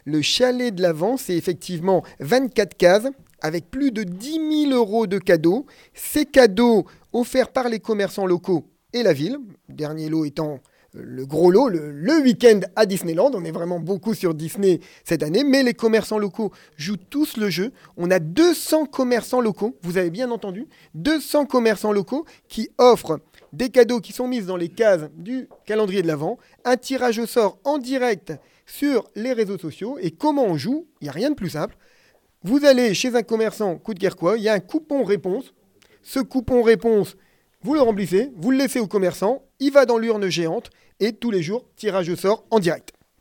Le chalet de l'Avent, c'est effectivement 24 cases avec plus de 10 000 euros de cadeaux. Ces cadeaux offerts par les commerçants locaux et la ville, dernier lot étant le gros lot, le week-end à Disneyland. On est vraiment beaucoup sur Disney cette année, mais les commerçants locaux jouent tous le jeu. On a 200 commerçants locaux, vous avez bien entendu, 200 commerçants locaux qui offrent des cadeaux qui sont mis dans les cases du calendrier de l'Avent, un tirage au sort en direct sur les réseaux sociaux. Et comment on joue? Il n'y a rien de plus simple. Vous allez chez un commerçant coup de guerre quoi, il y a un coupon réponse. Ce coupon réponse, vous le remplissez, vous le laissez au commerçant, il va dans l'urne géante et tous les jours, tirage au sort en direct.